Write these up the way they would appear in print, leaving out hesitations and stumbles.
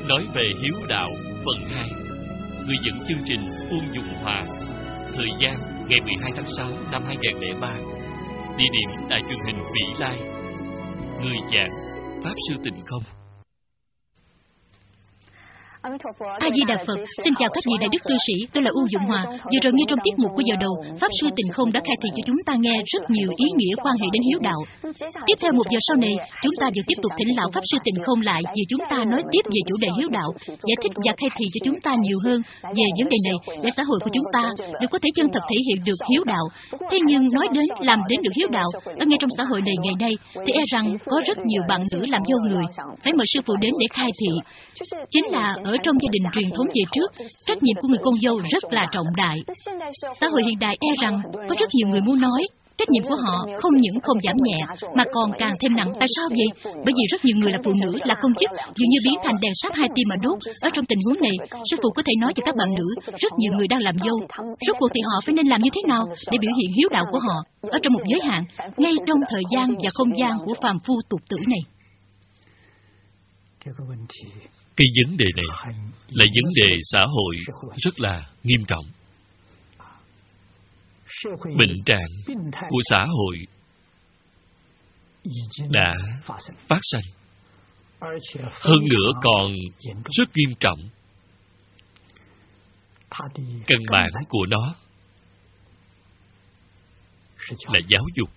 nói về hiếu đạo phần 2. Người dẫn chương trình Uông Dùng Hòa. Thời gian ngày 12 tháng 6 năm 2003. Địa điểm đài truyền hình Vĩ Lai. Người giảng Pháp Sư Tịnh Không. A Di Đà Phật, xin chào các vị đại đức cư sĩ, tôi là Uông Dụng Hòa. Vừa rồi nghe trong tiết mục của giờ đầu, Pháp Sư Tịnh Không đã khai thị cho chúng ta nghe rất nhiều ý nghĩa quan hệ đến hiếu đạo. Tiếp theo một giờ sau này, chúng ta vừa tiếp tục thỉnh lão Pháp Sư Tịnh Không lại vì chúng ta nói tiếp về chủ đề hiếu đạo, giải thích và khai thị cho chúng ta nhiều hơn về vấn đề này để xã hội của chúng ta đều có thể chân thật thể hiện được hiếu đạo. Thế nhưng nói đến làm đến được hiếu đạo ở ngay trong xã hội này ngày nay thì e rằng có rất nhiều bạn nữ làm dâu người phải mời sư phụ đến để khai thị. Chính là ở trong gia đình truyền thống về trước, trách nhiệm của người con dâu rất là trọng đại. Xã hội hiện đại e rằng có rất nhiều người muốn nói, trách nhiệm của họ không những không giảm nhẹ mà còn càng thêm nặng. Tại sao vậy? Bởi vì rất nhiều người là phụ nữ, là công chức, dường như biến thành đèn sắt hai tim mà đốt. Ở trong tình huống này, sư phụ có thể nói cho các bạn nữ, rất nhiều người đang làm dâu. Rốt cuộc thì họ phải nên làm như thế nào để biểu hiện hiếu đạo của họ ở trong một giới hạn, ngay trong thời gian và không gian của phàm phu tục tử này? Cái vấn đề này là vấn đề xã hội rất là nghiêm trọng. Bệnh trạng của xã hội đã phát sinh, hơn nữa còn rất nghiêm trọng. Căn bản của nó là giáo dục.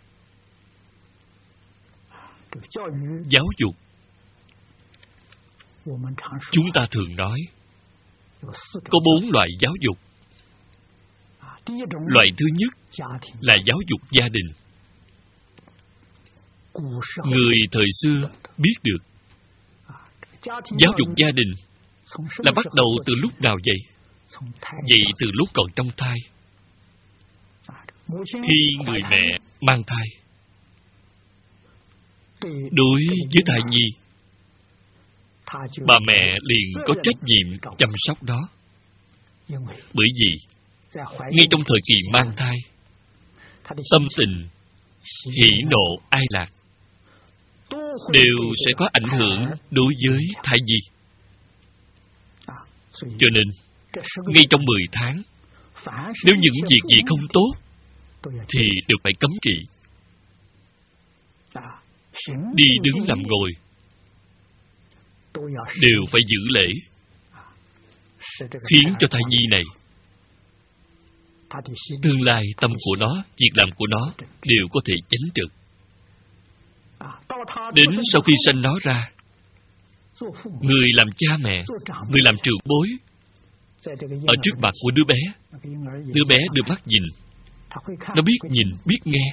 Giáo dục, chúng ta thường nói có 4 loại giáo dục. Loại thứ nhất là giáo dục gia đình. Người thời xưa biết được giáo dục gia đình là bắt đầu từ lúc nào vậy? Vậy từ lúc còn trong thai. Khi người mẹ mang thai, đối với thai nhi, bà mẹ liền có trách nhiệm chăm sóc đó. Bởi vì ngay trong thời kỳ mang thai, tâm tình hỉ nộ ai lạc đều sẽ có ảnh hưởng đối với thai nhi. Cho nên ngay trong 10 tháng, nếu những việc gì không tốt thì đều phải cấm kỵ. Đi đứng nằm ngồi đều phải giữ lễ, khiến cho thai nhi này tương lai tâm của nó, việc làm của nó đều có thể chánh trực. Đến sau khi sanh nó ra, người làm cha mẹ, người làm trưởng bối, ở trước mặt của đứa bé đưa mắt nhìn, nó biết nhìn, biết nghe.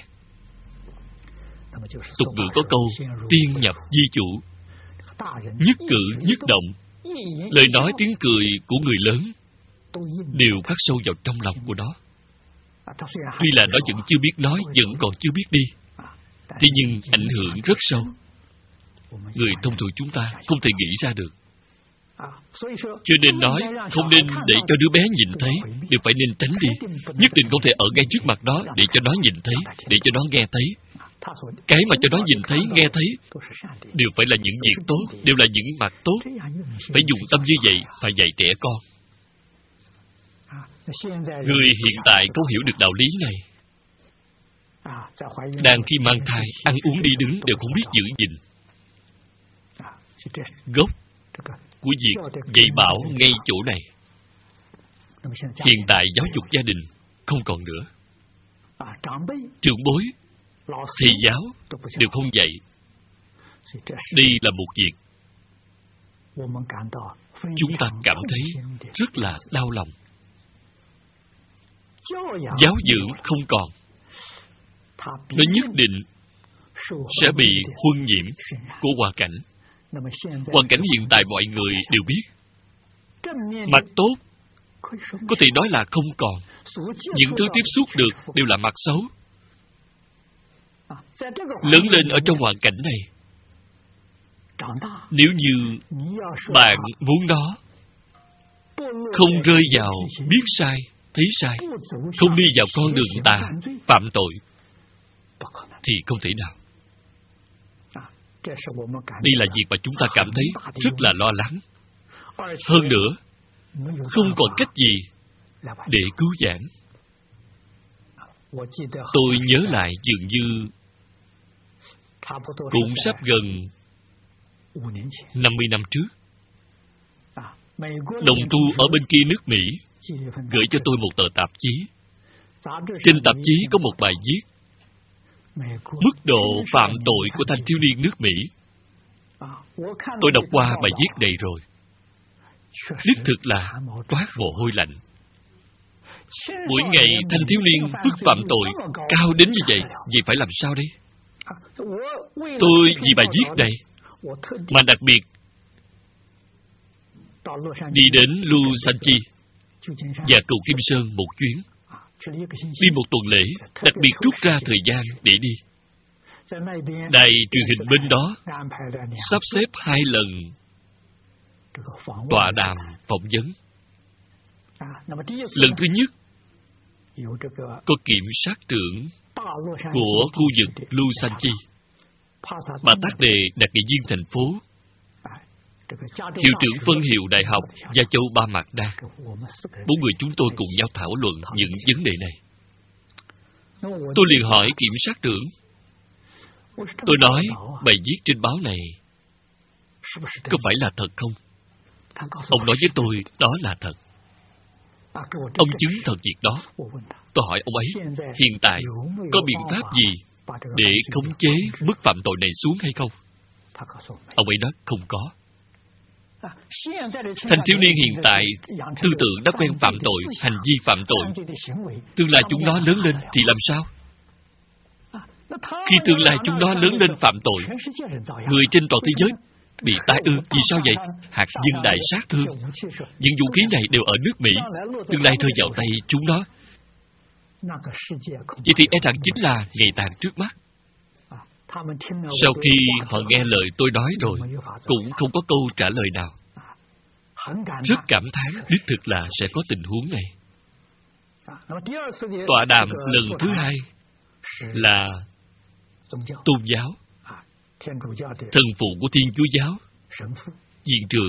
Tục ngữ có câu tiên nhập di chủ, nhất cử nhất động, lời nói tiếng cười của người lớn đều khắc sâu vào trong lòng của nó. Tuy là nó vẫn chưa biết nói, vẫn còn chưa biết đi, thế nhưng ảnh hưởng rất sâu. Người thông thường chúng ta không thể nghĩ ra được. Cho nên nói không nên để cho đứa bé nhìn thấy, đều phải nên tránh đi. Nhất định không thể ở ngay trước mặt đó để cho nó nhìn thấy, để cho nó nghe thấy. Cái mà cho nó nhìn thấy, nghe thấy đều phải là những việc tốt, đều là những mặt tốt. Phải dùng tâm như vậy mà dạy trẻ con. Người hiện tại không hiểu được đạo lý này. Đang khi mang thai, ăn uống đi đứng đều không biết giữ gìn. Gốc của việc dạy bảo ngay chỗ này. Hiện tại giáo dục gia đình không còn nữa. Trưởng bối, thầy giáo đều không dạy. Đây là một việc chúng ta cảm thấy rất là đau lòng. Giáo dưỡng không còn, nó nhất định sẽ bị huân nhiễm của hoàn cảnh. Hoàn cảnh hiện tại mọi người đều biết. Mặt tốt có thể nói là không còn. Những thứ tiếp xúc được đều là mặt xấu. Lớn lên ở trong hoàn cảnh này, nếu như bạn muốn nó không rơi vào biết sai, thấy sai, không đi vào con đường tà, phạm tội, thì không thể nào. Đây là việc mà chúng ta cảm thấy rất là lo lắng. Hơn nữa, không còn cách gì để cứu vãn. Tôi nhớ lại dường như cũng sắp gần 50 năm trước, đồng tu ở bên kia nước Mỹ gửi cho tôi một tờ tạp chí. Trên tạp chí có một bài viết mức độ phạm tội của thanh thiếu niên nước Mỹ. Tôi đọc qua bài viết này rồi, đích thực là toát mồ hôi lạnh. Mỗi ngày thanh thiếu niên mức phạm tội cao đến như vậy, vậy phải làm sao đây? Tôi vì bài viết này mà đặc biệt đi đến Lusanchi và cầu Kim Sơn một chuyến. Đi một tuần lễ, đặc biệt rút ra thời gian để đi. Đài truyền hình bên đó sắp xếp 2 lần tọa đàm phỏng vấn. Lần thứ nhất, có kiểm sát trưởng của khu vực Lusanchi, bà tác đề đặc nghị viên thành phố, hiệu trưởng phân hiệu đại học Gia Châu Ba Mạc Đa. 4 người chúng tôi cùng nhau thảo luận những vấn đề này. Tôi liền hỏi kiểm sát trưởng, tôi nói bài viết trên báo này có phải là thật không? Ông nói với tôi đó là thật. Ông chứng thật việc đó. Tôi hỏi ông ấy, hiện tại có biện pháp gì để khống chế mức phạm tội này xuống hay không? Ông ấy nói không có. Thanh thiếu niên hiện tại tư tưởng đã quen phạm tội, hành vi phạm tội. Tương lai chúng nó lớn lên thì làm sao? Khi tương lai chúng nó lớn lên phạm tội, người trên toàn thế giới bị tai ương. Vì sao vậy? Hạt nhân đại sát thương. Những vũ khí này đều ở nước Mỹ. Tương lai rơi vào tay chúng nó. Vậy thì e rằng chính là ngày tàn trước mắt. Sau khi họ nghe lời tôi nói rồi, cũng không có câu trả lời nào. Rất cảm thán, đích thực là sẽ có tình huống này. Tọa đàm lần thứ 2 là tôn giáo, thần phụ của Thiên Chúa giáo, viện trưởng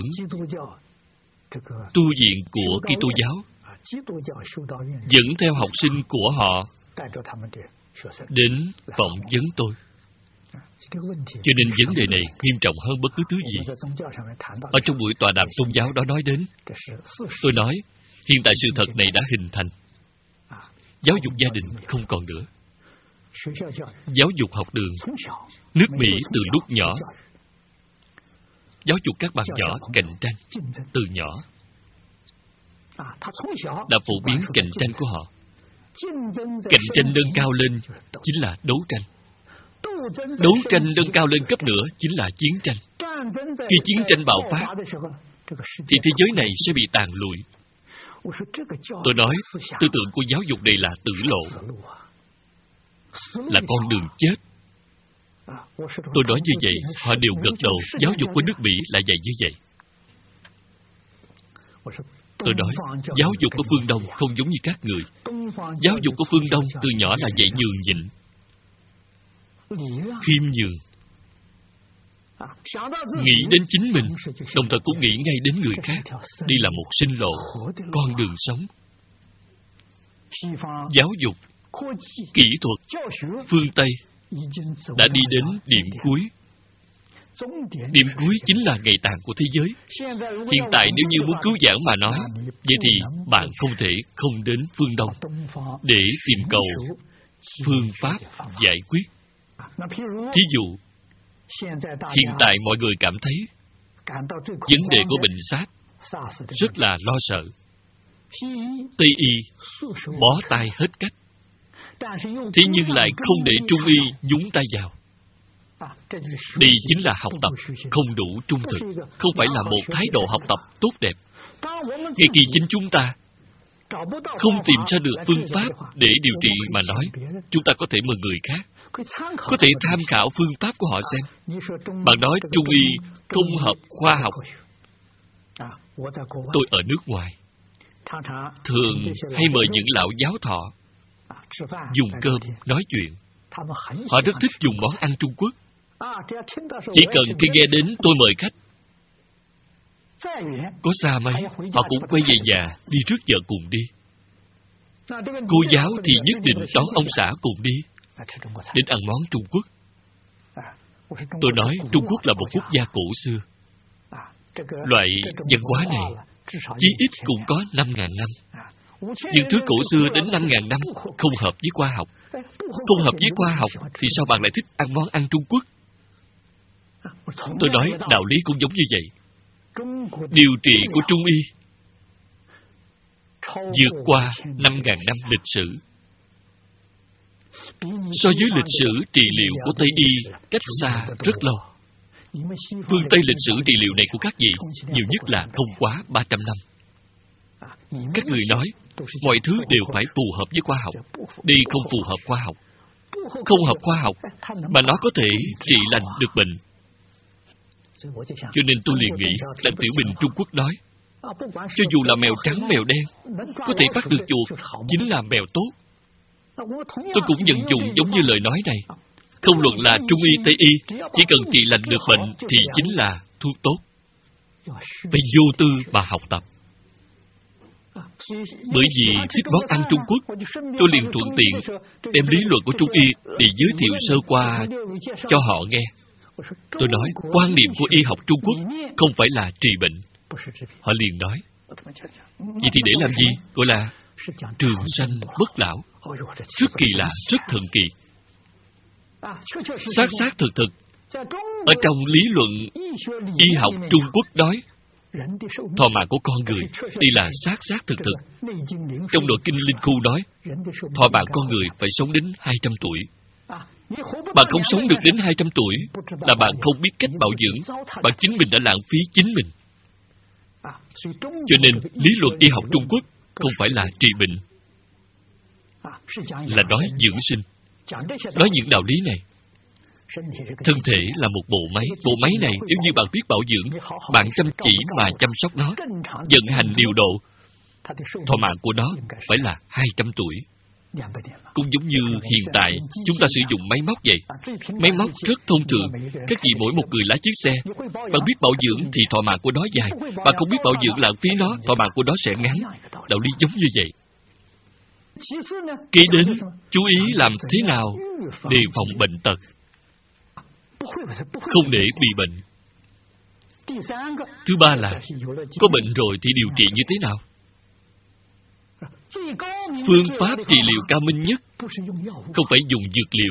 tu viện của Kitô giáo dẫn theo học sinh của họ đến phỏng vấn tôi. Cho nên vấn đề này nghiêm trọng hơn bất cứ thứ gì. Ở trong buổi tọa đàm tôn giáo đó nói đến, tôi nói hiện tại sự thật này đã hình thành. Giáo dục gia đình không còn nữa. Giáo dục học đường, nước Mỹ từ lúc nhỏ giáo dục các bạn nhỏ cạnh tranh từ nhỏ, đã phổ biến cạnh tranh của họ. Cạnh tranh nâng cao lên chính là đấu tranh. Đấu tranh nâng cao lên cấp nữa chính là chiến tranh. Khi chiến tranh bạo phát thì thế giới này sẽ bị tàn lụi. Tôi nói tư tưởng của giáo dục này là tử lộ, là con đường chết. Tôi nói như vậy, họ đều gật đầu. Giáo dục của nước Mỹ là dạy như vậy. Tôi nói giáo dục của phương Đông không giống như các người. Giáo dục của phương Đông từ nhỏ là dạy nhường nhịn, khiêm nhường, nghĩ đến chính mình, đồng thời cũng nghĩ ngay đến người khác. Đây là một sinh lộ, con đường sống. Giáo dục, kỹ thuật, phương Tây đã đi đến điểm cuối. Điểm cuối chính là ngày tàn của thế giới. Hiện tại nếu như muốn cứu vãn mà nói, vậy thì bạn không thể không đến phương Đông để tìm cầu phương pháp giải quyết. Thí dụ, hiện tại mọi người cảm thấy vấn đề của bệnh SARS rất là lo sợ. Tây y bó tay hết cách, thế nhưng lại không để Trung y nhúng tay vào. Đây chính là học tập không đủ trung thực, không phải là một thái độ học tập tốt đẹp. Ngay khi chính chúng ta không tìm ra được phương pháp để điều trị mà nói, chúng ta có thể mời người khác, có thể tham khảo phương pháp của họ xem. Bạn nói Trung y không hợp khoa học. Tôi ở nước ngoài, thường hay mời những lão giáo thọ dùng cơm nói chuyện. Họ rất thích dùng món ăn Trung Quốc. Chỉ cần khi nghe đến tôi mời khách, Có xa mấy, họ cũng quay về nhà, đi rước vợ cùng đi. Cô giáo thì nhất định đón ông xã cùng đi, đến ăn món Trung Quốc. Tôi nói Trung Quốc là một quốc gia cổ xưa. Loại văn hóa này chí ít cũng có 5.000 năm. Những thứ cổ xưa đến 5.000 năm không hợp với khoa học. Không hợp với khoa học thì sao bạn lại thích ăn món ăn Trung Quốc? Tôi nói đạo lý cũng giống như vậy. Điều trị của Trung y vượt qua 5.000 năm lịch sử. So với lịch sử trị liệu của Tây y cách xa rất lâu. Phương Tây lịch sử trị liệu này của các vị nhiều nhất là không quá 300 năm. Các người nói mọi thứ đều phải phù hợp với khoa học. Đây không phù hợp khoa học. Không hợp khoa học mà nó có thể trị lành được bệnh. Cho nên tôi liền nghĩ Đặng Tiểu Bình Trung Quốc nói, cho dù là mèo trắng mèo đen có thể bắt được chuột chính là mèo tốt. Tôi cũng nhận dụng giống như lời nói này. Không luận là Trung y Tây y, chỉ cần trị lành được bệnh thì chính là thuốc tốt. Phải vô tư mà học tập. Bởi vì thích món ăn Trung Quốc, tôi liền thuận tiện đem lý luận của Trung y để giới thiệu sơ qua cho họ nghe. Tôi nói quan niệm của y học Trung Quốc không phải là trị bệnh. Họ liền nói, vậy thì để làm gì? Gọi là trường sanh bất lão. Rất kỳ lạ, rất thần kỳ. Xác thực thực. Ở trong lý luận y học Trung Quốc nói, thọ mạng của con người, đây là xác thực thực. Trong nội kinh Linh Khu nói, thọ mạng con người phải sống đến 200 tuổi. Bạn không sống được đến 200 tuổi là bạn không biết cách bảo dưỡng. Bạn chính mình đã lãng phí chính mình. Cho nên lý luận y học Trung Quốc không phải là trị bệnh, là nói dưỡng sinh. Nói những đạo lý này. Thân thể là một bộ máy. Bộ máy này nếu như bạn biết bảo dưỡng, bạn chăm chỉ mà chăm sóc nó, vận hành điều độ, thọ mạng của nó phải là 200 tuổi. Cũng giống như hiện tại chúng ta sử dụng máy móc vậy. Máy móc rất thông thường. Các vị mỗi một người lái chiếc xe, bạn biết bảo dưỡng thì thọ mạng của nó dài. Bạn không biết bảo dưỡng lãng phí nó, thọ mạng của nó sẽ ngắn. Đạo lý giống như vậy. Kế đến, chú ý làm thế nào đề phòng bệnh tật, không để bị bệnh. Thứ ba là, có bệnh rồi thì điều trị như thế nào? Phương pháp trị liệu cao minh nhất không phải dùng dược liệu.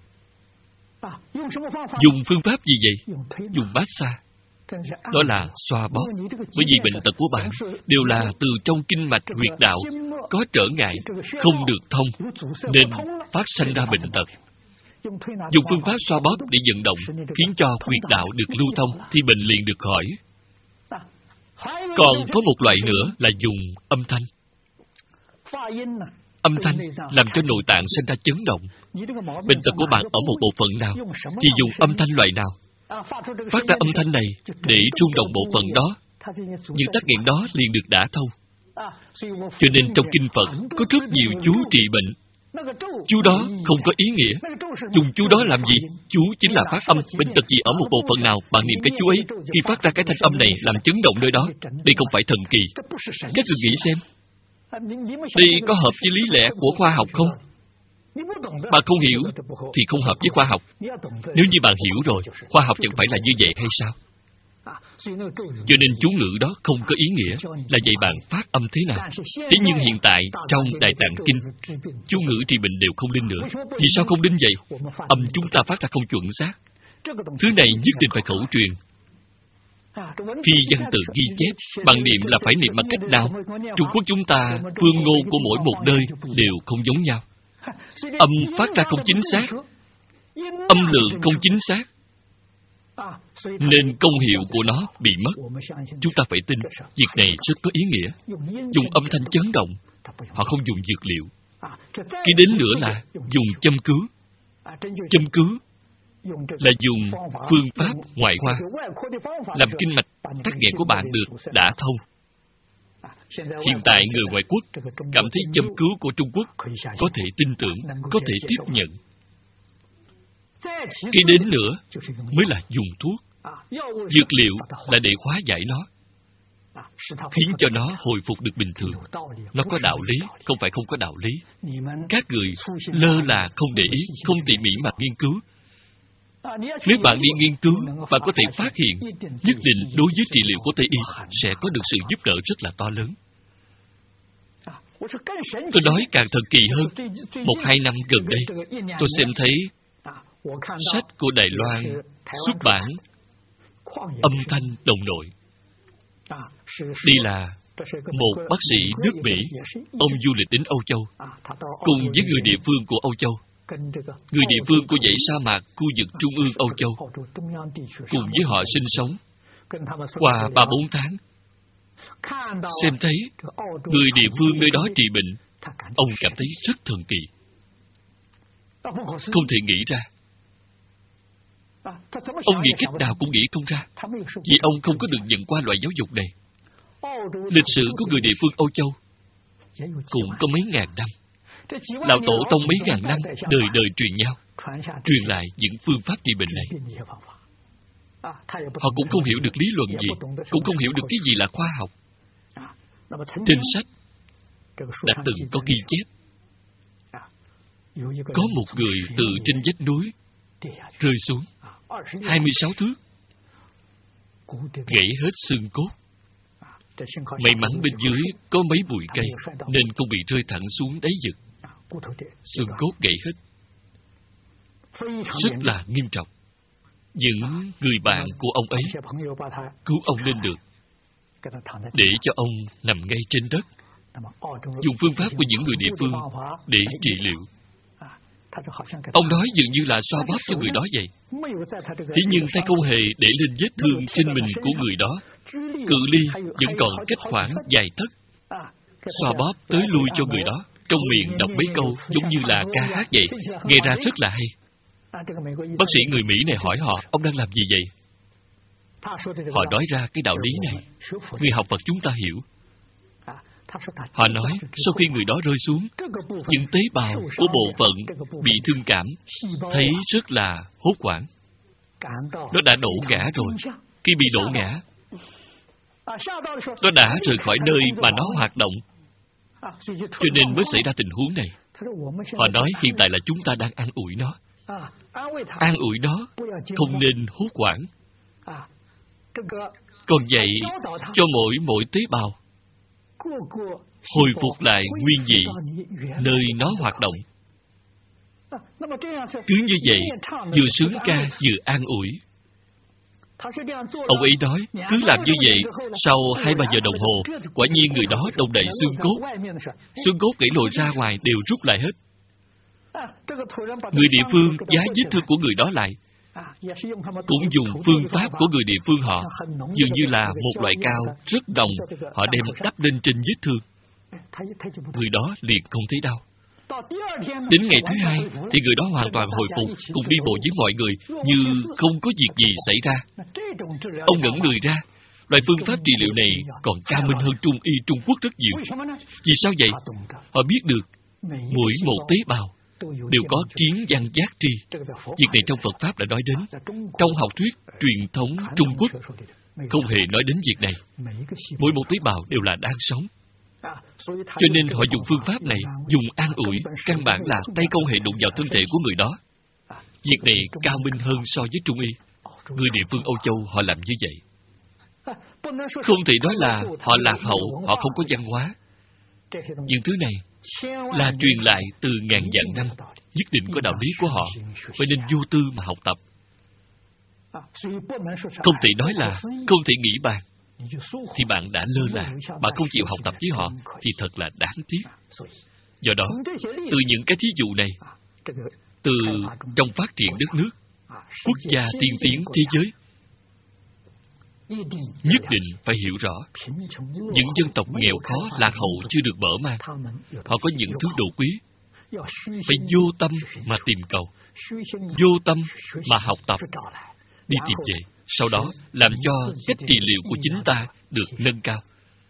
Dùng phương pháp gì vậy? Dùng massage. Đó là xoa bóp. Bởi vì bệnh tật của bạn đều là từ trong kinh mạch huyệt đạo có trở ngại, không được thông, nên phát sanh ra bệnh tật. Dùng phương pháp xoa bóp để vận động, khiến cho huyệt đạo được lưu thông, thì bệnh liền được khỏi. Còn có một loại nữa là dùng âm thanh. Âm thanh làm cho nội tạng sinh ra chấn động. Bệnh tật của bạn ở một bộ phận nào thì dùng âm thanh loại nào. Phát ra âm thanh này để rung động bộ phận đó, những tắc nghẽn đó liền được đả thông. Cho nên trong kinh Phật có rất nhiều chú trị bệnh. Chú đó không có ý nghĩa. Dùng chú đó làm gì? Chú chính là phát âm. Bệnh tật gì ở một bộ phận nào, bạn niệm cái chú ấy, khi phát ra cái thanh âm này làm chấn động nơi đó. Đây không phải thần kỳ. Các người nghĩ xem, đây có hợp với lý lẽ của khoa học không? Bạn không hiểu thì không hợp với khoa học. Nếu như bạn hiểu rồi, khoa học chẳng phải là như vậy hay sao? Cho nên chú ngữ đó không có ý nghĩa, là dạy bạn phát âm thế nào. Thế nhưng hiện tại trong Đại Tạng Kinh, chú ngữ trị bệnh đều không linh nữa. Vì sao không linh vậy? Âm chúng ta phát ra không chuẩn xác. Thứ này nhất định phải khẩu truyền. Khi văn tự ghi chép, bạn niệm là phải niệm bằng cách nào? Trung Quốc chúng ta, phương ngôn của mỗi một nơi đều không giống nhau. Âm phát ra không chính xác, âm lượng không chính xác, nên công hiệu của nó bị mất. Chúng ta phải tin, việc này rất có ý nghĩa. Dùng âm thanh chấn động, họ không dùng dược liệu. Cái đến nữa là dùng châm cứu. Châm cứu là dùng phương pháp ngoại khoa, làm kinh mạch tắc nghẽn của bạn được đả thông. Hiện tại người ngoại quốc cảm thấy châm cứu của Trung Quốc có thể tin tưởng, có thể tiếp nhận. Cái đến nữa mới là dùng thuốc. Dược liệu là để hóa giải nó. khiến cho nó hồi phục được bình thường. Nó có đạo lý, không phải không có đạo lý. Các người lơ là không để ý, không tỉ mỉ mà nghiên cứu. Nếu bạn đi nghiên cứu, bạn có thể phát hiện nhất định đối với trị liệu của Tây Y sẽ có được sự giúp đỡ rất là to lớn. Tôi nói càng thần kỳ hơn. 1-2 năm gần đây, tôi xem thấy sách của Đài Loan xuất bản Âm thanh đồng nội. Đây là một bác sĩ nước Mỹ, ông du lịch đến Âu Châu, cùng với người địa phương của Âu Châu, người địa phương của dãy sa mạc khu vực Trung ương Âu Châu, cùng với họ sinh sống qua 3-4 tháng. Xem thấy người địa phương nơi đó trị bệnh, ông cảm thấy rất thần kỳ, không thể nghĩ ra. Ông nghĩ cách nào cũng nghĩ không ra, vì ông không có được nhận qua loại giáo dục này. Lịch sử của người địa phương Âu Châu cũng có mấy ngàn năm. Lão tổ tông mấy ngàn năm đời đời truyền nhau, truyền lại những phương pháp trị bệnh này. Họ cũng không hiểu được lý luận gì, cũng không hiểu được cái gì là khoa học. Trên sách đã từng có ghi chép, có một người từ trên vách núi rơi xuống 26 thước, gãy hết xương cốt. May mắn bên dưới có mấy bụi cây nên không bị rơi thẳng xuống đáy vực. Xương cốt gãy hết, rất là nghiêm trọng. Những người bạn của ông ấy cứu ông lên được, để cho ông nằm ngay trên đất, dùng phương pháp của những người địa phương để trị liệu. Ông nói dường như là xoa bóp cho người đó vậy. Thế nhưng tay không hề để lên vết thương trên mình của người đó. Cự ly vẫn còn cách khoảng vài tấc. Xoa bóp tới lui cho người đó, trong miệng đọc mấy câu giống như là ca hát vậy, nghe ra rất là hay. Bác sĩ người Mỹ này hỏi họ, ông đang làm gì vậy? Họ nói ra cái đạo lý này, người học Phật chúng ta hiểu. Họ nói, sau khi người đó rơi xuống, những tế bào của bộ phận bị thương cảm thấy rất là hốt hoảng. Nó đã đổ ngã rồi. Khi bị đổ ngã, nó đã rời khỏi nơi mà nó hoạt động, cho nên mới xảy ra tình huống này. Họ nói hiện tại là chúng ta đang an ủi nó. An ủi nó, không nên hốt hoảng. Còn vậy, cho mỗi tế bào hồi phục lại nguyên vị nơi nó hoạt động. Cứ như vậy, vừa sướng ca vừa an ủi. Ông ấy nói, cứ làm như vậy, sau 2-3 giờ đồng hồ, quả nhiên người đó đông đầy xương cốt. Xương cốt gãy lồi ra ngoài đều rút lại hết. Người địa phương giá vết thương của người đó lại, cũng dùng phương pháp của người địa phương họ, dường như là một loại cao rất đồng, họ đem đắp lên trên vết thương. Người đó liền không thấy đau. Đến ngày thứ 2 thì người đó hoàn toàn hồi phục, cùng đi bộ với mọi người như không có việc gì xảy ra. Ông ngẩn người ra, loại phương pháp trị liệu này còn cao minh hơn Trung y Trung Quốc rất nhiều. Vì sao vậy? Họ biết được mỗi một tế bào đều có kiến văn giác tri. Việc này trong Phật Pháp đã nói đến. Trong học thuyết truyền thống Trung Quốc không hề nói đến việc này. Mỗi một tế bào đều là đang sống. Cho nên họ dùng phương pháp này, dùng an ủi, căn bản là tay không hề đụng vào thân thể của người đó. Việc này cao minh hơn so với Trung y. Người địa phương Âu Châu họ làm như vậy. Không thể nói là họ lạc hậu, họ không có văn hóa. Những thứ này là truyền lại từ ngàn vạn năm, nhất định có đạo lý của họ, phải nên vô tư mà học tập. Không thể nói là không thể nghĩ bàn, thì bạn đã lơ là, bạn không chịu học tập với họ, thì thật là đáng tiếc. Do đó, từ những cái thí dụ này, từ trong phát triển đất nước, quốc gia tiên tiến thế giới, nhất định phải hiểu rõ, những dân tộc nghèo khó, lạc hậu chưa được mở mang, họ có những thứ đồ quý, phải vô tâm mà tìm cầu, vô tâm mà học tập, đi tìm về, sau đó làm cho cách trị liệu của chính ta được nâng cao.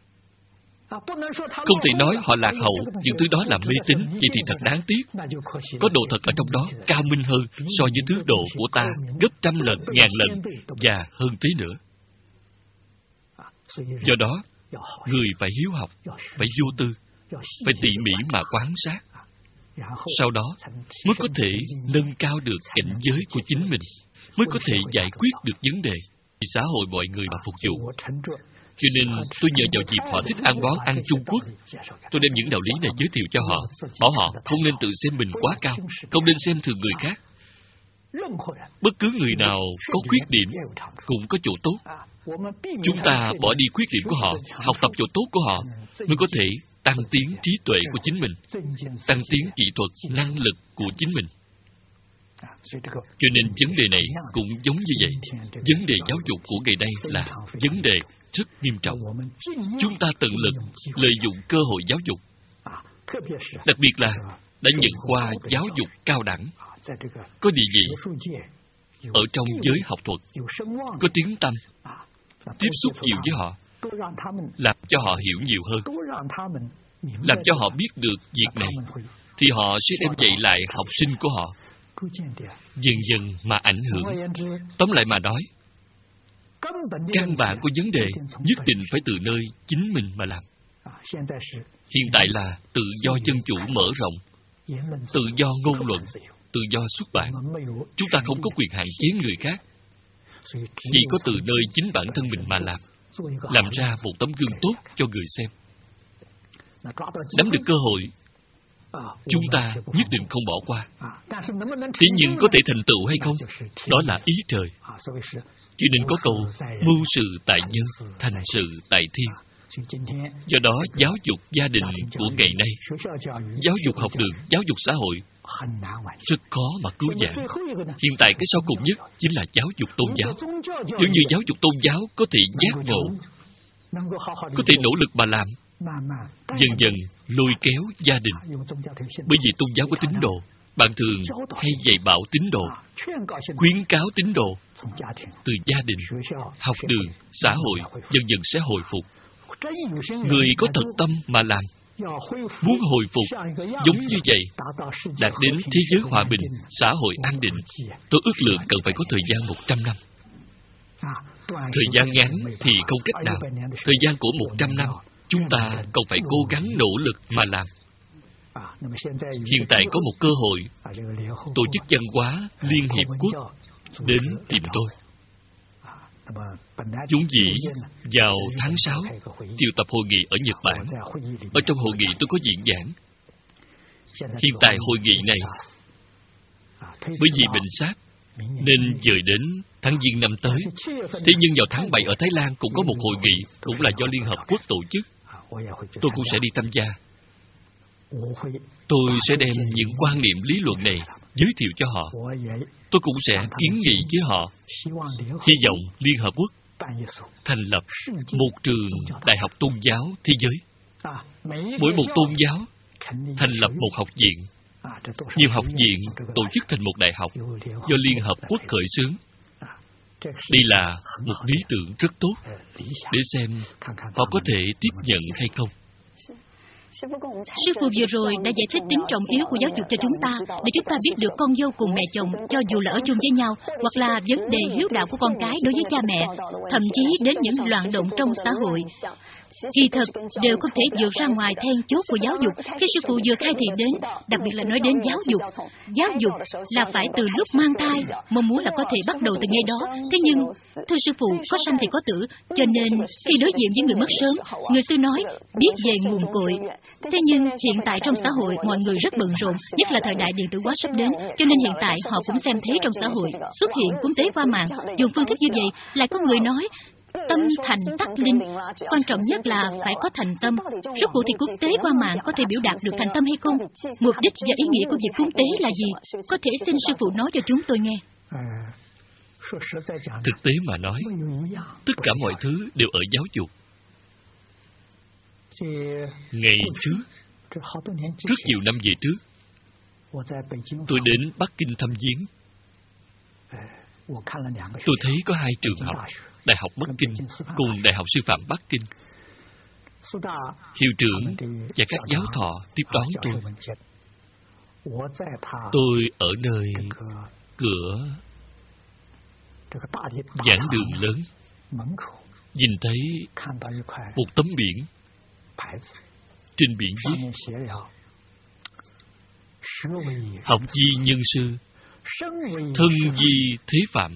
Không thể nói họ lạc hậu, những thứ đó là mê tín, vậy thì thật đáng tiếc. Có đồ thật ở trong đó cao minh hơn so với thứ đồ của ta gấp 100 lần, 1000 lần và hơn thế nữa. Do đó, Người phải hiếu học, phải vô tư, phải tỉ mỉ mà quan sát. Sau đó mới có thể nâng cao được cảnh giới của chính mình, mới có thể giải quyết được vấn đề vì xã hội mọi người mà phục vụ. Cho nên tôi nhờ vào dịp họ thích ăn món ăn Trung Quốc, tôi đem những đạo lý này giới thiệu cho họ, bảo họ không nên tự xem mình quá cao, không nên xem thường người khác. Bất cứ người nào có khuyết điểm cũng có chỗ tốt. Chúng ta bỏ đi khuyết điểm của họ, học tập chỗ tốt của họ, mới có thể tăng tiến trí tuệ của chính mình, tăng tiến kỹ thuật, năng lực của chính mình. Cho nên vấn đề này cũng giống như vậy. Vấn đề giáo dục của ngày nay là vấn đề rất nghiêm trọng. Chúng ta tận lực lợi dụng cơ hội giáo dục, đặc biệt là đã nhận qua giáo dục cao đẳng, có địa vị ở trong giới học thuật, có tiếng tăm, tiếp xúc nhiều với họ, làm cho họ hiểu nhiều hơn, làm cho họ biết được việc này, thì họ sẽ đem dạy lại học sinh của họ, dần dần mà ảnh hưởng. Tóm lại mà nói, căn bản của vấn đề nhất định phải từ nơi chính mình mà làm. Hiện tại là tự do dân chủ mở rộng, tự do ngôn luận, tự do xuất bản. Chúng ta không có quyền hạn chế người khác, chỉ có từ nơi chính bản thân mình mà làm ra một tấm gương tốt cho người xem. Nắm được cơ hội, chúng ta nhất định không bỏ qua. Thế nhưng có thể thành tựu hay không, đó là ý trời. Cho nên có câu mưu sự tại nhân, thành sự tại thiên. Do đó, giáo dục gia đình của ngày nay, giáo dục học đường, giáo dục xã hội rất khó mà cứu vãn. Hiện tại cái sau cùng nhất chính là giáo dục tôn giáo. Nếu như giáo dục tôn giáo có thể giác ngộ, có thể nỗ lực mà làm, dần dần lôi kéo gia đình. Bởi vì tôn giáo có tín đồ, bạn thường hay dạy bảo tín đồ, khuyến cáo tín đồ, từ gia đình, học đường, xã hội dần dần sẽ hồi phục. Người có thật tâm mà làm, muốn hồi phục giống như vậy, đạt đến thế giới hòa bình, xã hội an định, tôi ước lượng cần phải có thời gian 100 năm. Thời gian ngắn thì không cách nào. Thời gian của 100 năm, chúng ta còn phải cố gắng nỗ lực mà làm. Hiện tại có một cơ hội, Tổ chức Văn hóa Liên Hiệp Quốc đến tìm tôi. Chúng dĩ vào tháng 6 triệu tập hội nghị ở Nhật Bản. Ở trong hội nghị tôi có diễn giảng. Hiện tại hội nghị này, bởi vì bệnh sát nên dời đến tháng Giêng năm tới. Thế nhưng vào tháng 7 ở Thái Lan cũng có một hội nghị, cũng là do Liên Hợp Quốc tổ chức. Tôi cũng sẽ đi tham gia. Tôi sẽ đem những quan niệm lý luận này giới thiệu cho họ. Tôi cũng sẽ kiến nghị với họ, hy vọng Liên Hợp Quốc thành lập một trường đại học tôn giáo thế giới. Mỗi một tôn giáo thành lập một học viện. Nhiều học viện tổ chức thành một đại học do Liên Hợp Quốc khởi xướng. Đây là một lý tưởng rất tốt, để xem họ có thể tiếp nhận hay không. Sư phụ vừa rồi đã giải thích tính trọng yếu của giáo dục cho chúng ta, để chúng ta biết được con dâu cùng mẹ chồng, cho dù là ở chung với nhau, hoặc là vấn đề hiếu đạo của con cái đối với cha mẹ, thậm chí đến những loạn động trong xã hội. Kỳ thật, đều không thể vượt ra ngoài then chốt của giáo dục khi sư phụ vừa khai thị đến, đặc biệt là nói đến giáo dục. Giáo dục là phải từ lúc mang thai, mong muốn là có thể bắt đầu từ ngay đó. Thế nhưng, thưa sư phụ, có sanh thì có tử, cho nên khi đối diện với người mất sớm, người xưa nói, biết về nguồn cội. Thế nhưng, hiện tại trong xã hội, mọi người rất bận rộn, nhất là thời đại điện tử hóa sắp đến, cho nên hiện tại họ cũng xem thấy trong xã hội, xuất hiện cúng tế qua mạng, dùng phương thức như vậy, lại có người nói, tâm thành tắc linh, quan trọng nhất là phải có thành tâm. Rốt cuộc thì cúng tế qua mạng có thể biểu đạt được thành tâm hay không? Mục đích và ý nghĩa của việc cúng tế là gì? Có thể xin sư phụ nói cho chúng tôi nghe. Thực tế mà nói, tất cả mọi thứ đều ở giáo dục. Ngày trước, rất nhiều năm về trước, tôi đến Bắc Kinh thăm viếng. Tôi thấy có hai trường học, Đại học Bắc Kinh cùng Đại học Sư phạm Bắc Kinh. Hiệu trưởng và các giáo thọ tiếp đón tôi. Tôi ở nơi cửa giảng đường lớn. nhìn thấy một tấm biển. Trên biển viết: học vi nhân sư, thân vi thế phạm.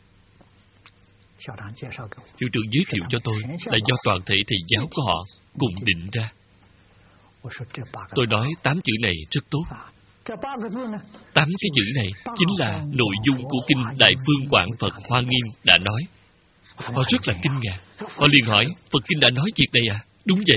Hiệu trưởng giới thiệu cho tôi là do toàn thể thầy giáo của họ cùng định ra. Tôi nói 8 chữ này rất tốt. 8 cái chữ này chính là nội dung của kinh Đại Phương Quảng Phật Hoa Nghiêm đã nói. Họ rất là kinh ngạc. Họ liền hỏi: Phật kinh đã nói việc này à? Đúng vậy.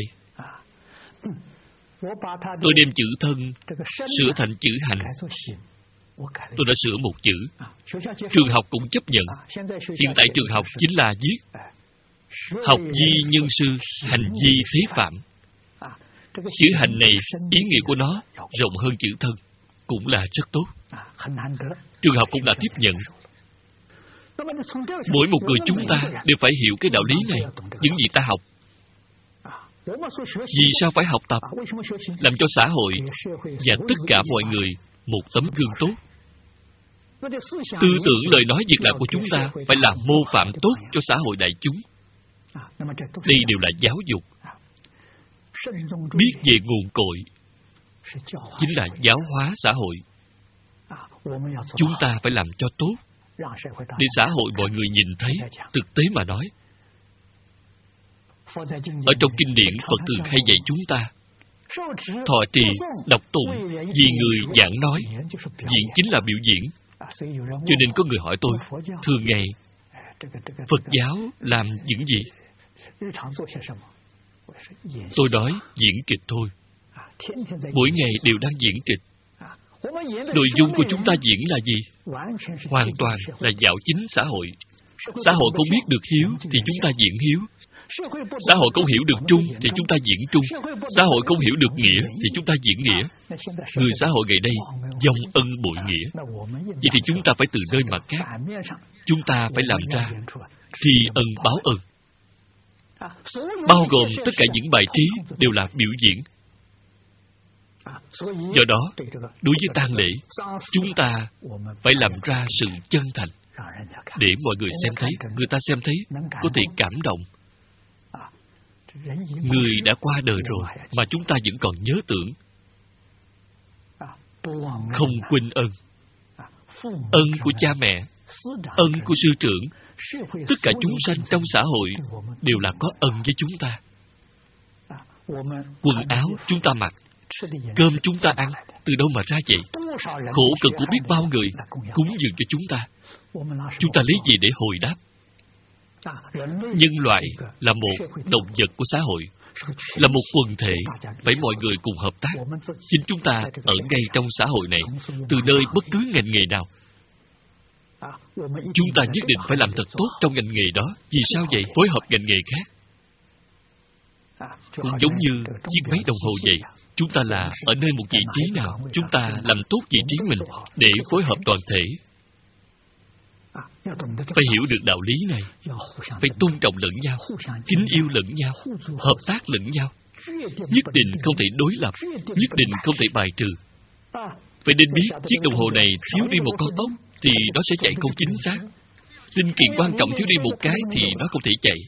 Tôi đem chữ thân sửa thành chữ hành. Tôi đã sửa một chữ. Trường học cũng chấp nhận. Hiện tại trường học chính là viết học vi nhân sư, hành vi thế phạm. Chữ hành này, ý nghĩa của nó rộng hơn chữ thân, cũng là rất tốt. Trường học cũng đã tiếp nhận. Mỗi một người chúng ta đều phải hiểu cái đạo lý này. Những gì ta học. Vì sao phải học tập? Làm cho xã hội và tất cả mọi người một tấm gương tốt. Tư tưởng, lời nói, việc làm của chúng ta phải là mô phạm tốt cho xã hội đại chúng. Đây đều là giáo dục. Biết về nguồn cội chính là giáo hóa xã hội. Chúng ta phải làm cho tốt, để xã hội mọi người nhìn thấy. Thực tế mà nói, ở trong kinh điển, Phật thường hay dạy chúng ta thọ trì, đọc tụng, vì người giảng nói. Diễn chính là biểu diễn. Cho nên có người hỏi tôi, thường ngày Phật giáo làm những gì? Tôi nói diễn kịch thôi. Mỗi ngày đều đang diễn kịch. Nội dung của chúng ta diễn là gì? Hoàn toàn là dạo chính xã hội. Xã hội không biết được hiếu thì chúng ta diễn hiếu. Xã hội không hiểu được trung thì chúng ta diễn trung. Xã hội không hiểu được nghĩa thì chúng ta diễn nghĩa. Người xã hội ngày đây vong ân bội nghĩa. Vậy thì chúng ta phải từ nơi mặt khác. Chúng ta phải làm ra tri ân báo ân. Bao gồm tất cả những bài trí đều là biểu diễn. Do đó, đối với tang lễ, chúng ta phải làm ra sự chân thành, để mọi người xem thấy, người ta xem thấy, có thể cảm động. Người đã qua đời rồi, mà chúng ta vẫn còn nhớ tưởng. Không quên ân. Ân của cha mẹ, ân của sư trưởng, tất cả chúng sanh trong xã hội đều là có ân với chúng ta. Quần áo chúng ta mặc, cơm chúng ta ăn, từ đâu mà ra vậy? Khổ cực của biết bao người cúng dường cho chúng ta. Chúng ta lấy gì để hồi đáp? Nhân loại là một động vật của xã hội, là một quần thể, phải mọi người cùng hợp tác. Chính chúng ta ở ngay trong xã hội này, từ nơi bất cứ ngành nghề nào, chúng ta nhất định phải làm thật tốt trong ngành nghề đó. Vì sao vậy? Phối hợp ngành nghề khác. Cũng giống như chiếc máy đồng hồ vậy. Chúng ta là ở nơi một vị trí nào, chúng ta làm tốt vị trí mình để phối hợp toàn thể. Phải hiểu được đạo lý này, phải tôn trọng lẫn nhau, kính yêu lẫn nhau, hợp tác lẫn nhau. Nhất định không thể đối lập, nhất định không thể bài trừ. Phải nên biết chiếc đồng hồ này thiếu đi một con tóc thì nó sẽ chạy không chính xác. Linh kiện quan trọng thiếu đi một cái thì nó không thể chạy.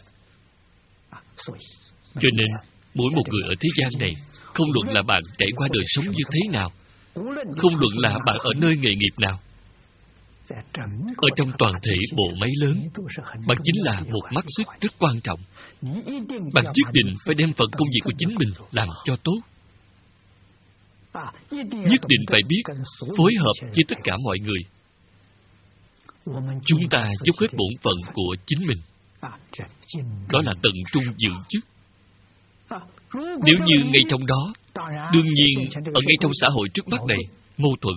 Cho nên, mỗi một người ở thế gian này, không luận là bạn trải qua đời sống như thế nào, không luận là bạn ở nơi nghề nghiệp nào, ở trong toàn thể bộ máy lớn, bạn chính là một mắt xích rất quan trọng. Bạn nhất định phải đem phần công việc của chính mình làm cho tốt. Nhất định phải biết phối hợp với tất cả mọi người. Chúng ta dốc hết bổn phận của chính mình. Đó là tận trung giữ chức. Nếu như ngay trong đó, đương nhiên ở ngay trong xã hội trước mắt này, mâu thuẫn,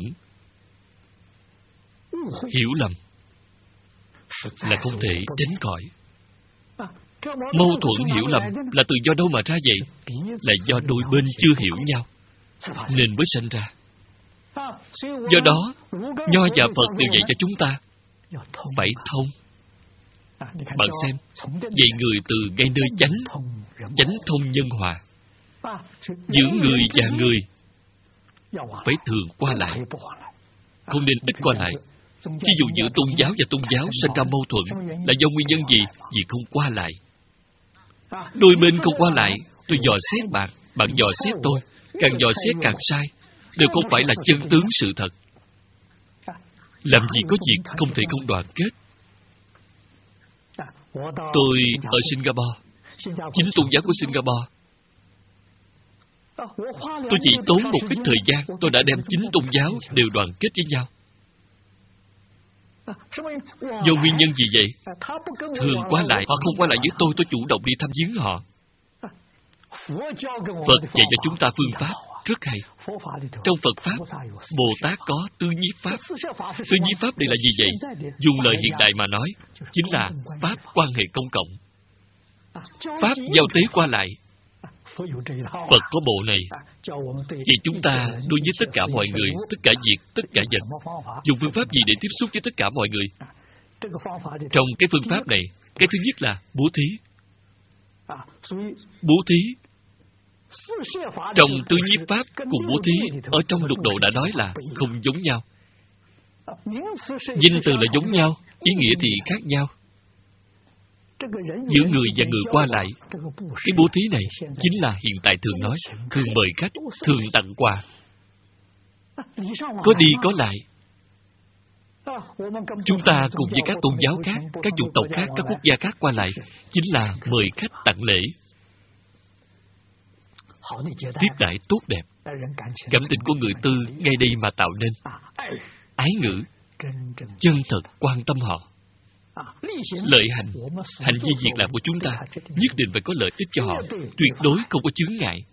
hiểu lầm là không thể tránh khỏi. Mâu thuẫn hiểu lầm là từ do đâu mà ra vậy? Là do đôi bên chưa hiểu nhau nên mới sinh ra. Do đó, Nho và Phật đều dạy cho chúng ta phải thông. Bạn xem, dạy người từ ngay nơi chánh thông nhân hòa. Giữa người và người phải thường qua lại, không nên ít qua lại. Ví dụ giữa tôn giáo và tôn giáo sinh ra mâu thuẫn là do nguyên nhân gì? Vì không qua lại. Đôi bên không qua lại, tôi dò xét bạn, bạn dò xét tôi. Càng dò xét càng sai, đều không phải là chân tướng sự thật. Làm gì có việc không thể không đoàn kết. Tôi ở Singapore, chính tôn giáo của Singapore. Tôi chỉ tốn một ít thời gian, tôi đã đem chính tôn giáo đều đoàn kết với nhau. Do nguyên nhân gì vậy? Thường qua lại, họ không qua lại với tôi chủ động đi thăm viếng họ. Phật dạy cho chúng ta phương pháp rất hay. Trong Phật Pháp, Bồ Tát có tứ nhiếp Pháp. Tứ nhiếp Pháp đây là gì vậy? Dùng lời hiện đại mà nói, chính là Pháp quan hệ công cộng. Pháp giao tế qua lại. Phật có bộ này. Vậy chúng ta đối với tất cả mọi người, tất cả việc, tất cả vật, dùng phương pháp gì để tiếp xúc với tất cả mọi người? Trong cái phương pháp này, cái thứ nhất là bố thí. Bố thí trong tứ nhiếp Pháp cùng bố thí ở trong lục độ đã nói là không giống nhau. Danh từ là giống nhau, ý nghĩa thì khác nhau. Giữa người và người qua lại, cái bố thí này chính là hiện tại thường nói, thường mời khách, thường tặng quà. Có đi có lại. Chúng ta cùng với các tôn giáo khác, các chủng tộc khác, các quốc gia khác qua lại, chính là mời khách tặng lễ. Tiếp đãi tốt đẹp. Cảm tình của người tư ngay đây mà tạo nên. Ái ngữ, chân thật quan tâm họ. Lợi hành, hành vi việc làm của chúng ta nhất định phải có lợi ích cho họ, tuyệt đối không có chướng ngại.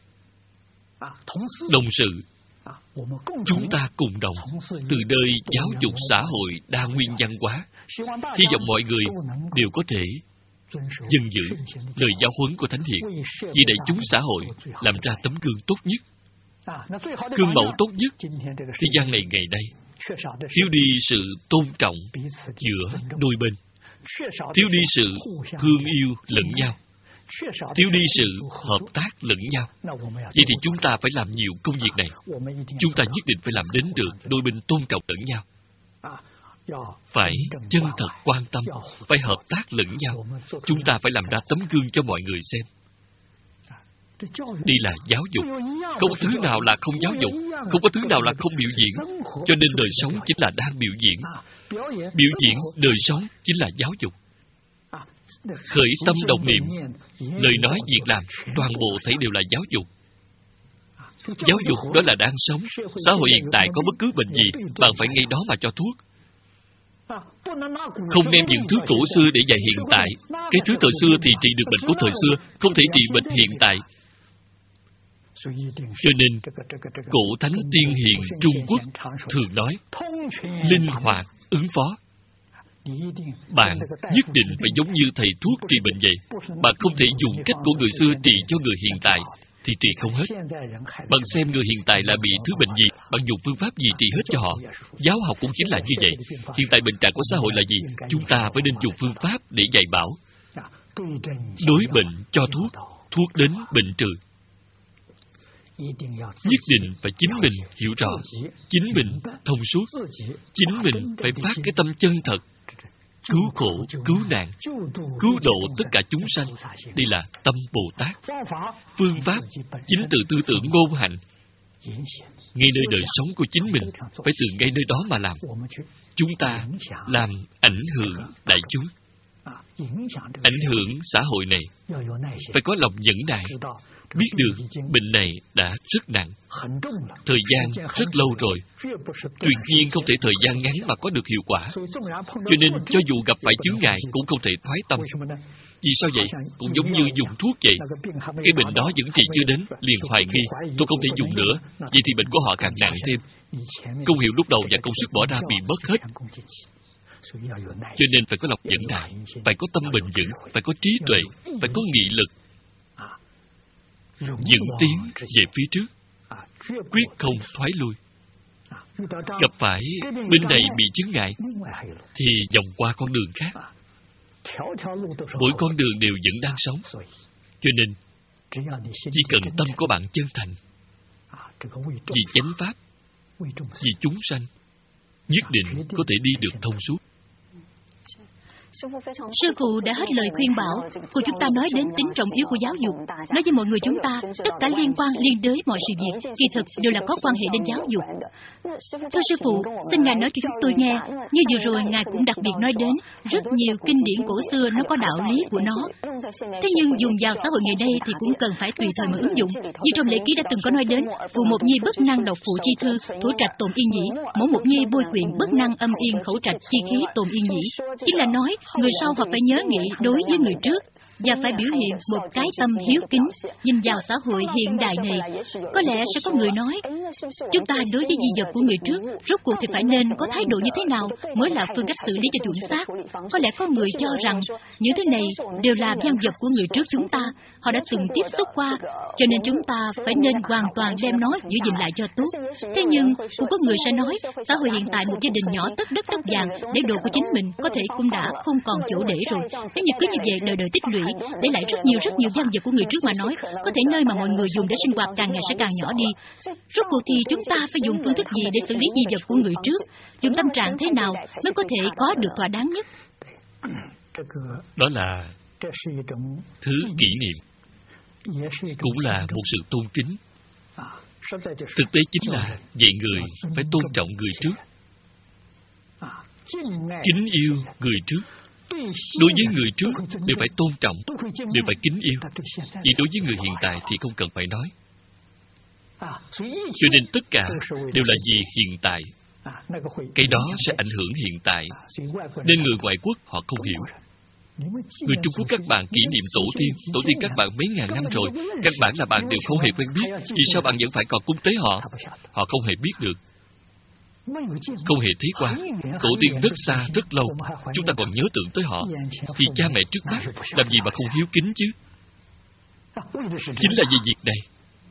Đồng sự, chúng ta cùng đồng từ nơi giáo dục xã hội đa nguyên văn hóa, hy vọng mọi người đều có thể dân giữ lời giáo huấn của Thánh Hiền, vì đại chúng xã hội làm ra tấm gương tốt nhất. Gương mẫu tốt nhất thế gian này ngày nay thiếu đi sự tôn trọng giữa đôi bên, thiếu đi sự thương yêu lẫn nhau, thiếu đi sự hợp tác lẫn nhau. Vậy thì chúng ta phải làm nhiều công việc này. Chúng ta nhất định phải làm đến được đôi bên tôn trọng lẫn nhau, phải chân thật quan tâm, phải hợp tác lẫn nhau. Chúng ta phải làm ra tấm gương cho mọi người xem. Đây là giáo dục. Không có thứ nào là không giáo dục, không có thứ nào là không biểu diễn. Cho nên đời sống chính là đang biểu diễn. Biểu diễn đời sống chính là giáo dục. Khởi tâm động niệm, lời nói việc làm, toàn bộ thấy đều là giáo dục. Giáo dục đó là đang sống. Xã hội hiện tại có bất cứ bệnh gì, bạn phải ngay đó mà cho thuốc. Không đem những thứ cổ xưa để dạy hiện tại. Cái thứ thời xưa thì trị được bệnh của thời xưa, không thể trị bệnh hiện tại. Cho nên, cổ thánh tiên hiền Trung Quốc thường nói, linh hoạt, ứng phó. Bạn nhất định phải giống như thầy thuốc trị bệnh vậy. Bạn không thể dùng cách của người xưa trị cho người hiện tại, thì trị không hết. Bạn xem người hiện tại là bị thứ bệnh gì, bạn dùng phương pháp gì trị hết cho họ. Giáo học cũng chính là như vậy. Hiện tại bệnh trạng của xã hội là gì? Chúng ta phải nên dùng phương pháp để dạy bảo. Đối bệnh cho thuốc, thuốc đến bệnh trừ. Nhất định phải chính mình hiểu rõ, chính mình thông suốt, chính mình phải phát cái tâm chân thật, cứu khổ, cứu nạn, cứu độ tất cả chúng sanh. Đây là tâm Bồ Tát. Phương pháp chính từ tư tưởng ngôn hành, ngay nơi đời sống của chính mình, phải từ ngay nơi đó mà làm. Chúng ta làm ảnh hưởng đại chúng, ảnh hưởng xã hội này, phải có lòng nhẫn nại. Biết được bệnh này đã rất nặng, thời gian rất lâu rồi, tuyệt nhiên không thể thời gian ngắn mà có được hiệu quả. Cho nên cho dù gặp phải chướng ngại cũng không thể thoái tâm. Vì sao vậy? Cũng giống như dùng thuốc vậy. Cái bệnh đó vẫn trị chưa đến, liền hoài nghi, tôi không thể dùng nữa. Vậy thì bệnh của họ càng nặng thêm. Công hiệu lúc đầu và công sức bỏ ra bị mất hết. Cho nên phải có lòng nhẫn nại, phải có tâm bền vững, phải có trí tuệ, phải có nghị lực, dẫn tiến về phía trước, quyết không thoái lui. Gặp phải bên này bị chướng ngại thì vòng qua con đường khác. Mỗi con đường đều vẫn đang sống. Cho nên chỉ cần tâm của bạn chân thành, vì chánh pháp, vì chúng sanh, nhất định có thể đi được thông suốt. Sư phụ đã hết lời khuyên bảo, cô chúng ta nói đến tính trọng yếu của giáo dục. Nói với mọi người chúng ta, tất cả liên đới mọi sự việc, kỳ thực đều là có quan hệ đến giáo dục. Thưa sư phụ, xin Ngài nói cho chúng tôi nghe, như vừa rồi Ngài cũng đặc biệt nói đến, rất nhiều kinh điển cổ xưa nó có đạo lý của nó. Thế nhưng dùng vào xã hội ngày nay thì cũng cần phải tùy thời mà ứng dụng. Như trong lễ ký đã từng có nói đến, phụ một nhi bất năng đọc phụ chi thư, thủ trạch tồn yên nhĩ, mẫu một nhi bôi quyện bất năng âm yên khẩu trạch chi khí tồn yên nhĩ. Chính là nói, người sau họ phải nhớ nghĩ đối với người trước, và phải biểu hiện một cái tâm hiếu kính. Nhìn vào xã hội hiện đại này, có lẽ sẽ có người nói, chúng ta đối với di vật của người trước, rốt cuộc thì phải nên có thái độ như thế nào mới là phương cách xử lý cho chuẩn xác. Có lẽ có người cho rằng những thứ này đều là văn vật của người trước chúng ta, họ đã từng tiếp xúc qua, cho nên chúng ta phải nên hoàn toàn đem nó giữ gìn lại cho tốt. Thế nhưng cũng có người sẽ nói, xã hội hiện tại một gia đình nhỏ tất đất tất vàng để đồ của chính mình có thể cũng đã không còn chỗ để rồi. Nếu như cứ như vậy đời đời tích lũy, để lại rất nhiều văn vật của người trước mà nói, có thể nơi mà mọi người dùng để sinh hoạt càng ngày sẽ càng nhỏ đi. Rốt cuộc thì chúng ta phải dùng phương thức gì để xử lý di vật của người trước, dùng tâm trạng thế nào mới có thể có được thỏa đáng nhất? Đó là thứ kỷ niệm, cũng là một sự tôn kính. Thực tế chính là dạy người phải tôn trọng người trước, kính yêu người trước. Đối với người trước đều phải tôn trọng, đều phải kính yêu. Chỉ đối với người hiện tại thì không cần phải nói. Cho nên tất cả đều là vì hiện tại. Cái đó sẽ ảnh hưởng hiện tại, nên người ngoại quốc họ không hiểu. Người Trung Quốc các bạn kỷ niệm tổ tiên các bạn mấy ngàn năm rồi, các bạn là bạn đều không hề quen biết, vì sao bạn vẫn phải còn cúng tế họ? Họ không hề biết được, không hề thấy qua. Tổ tiên rất xa, rất lâu, chúng ta còn nhớ tưởng tới họ, thì cha mẹ trước mắt làm gì mà không hiếu kính chứ? Chính là vì việc này.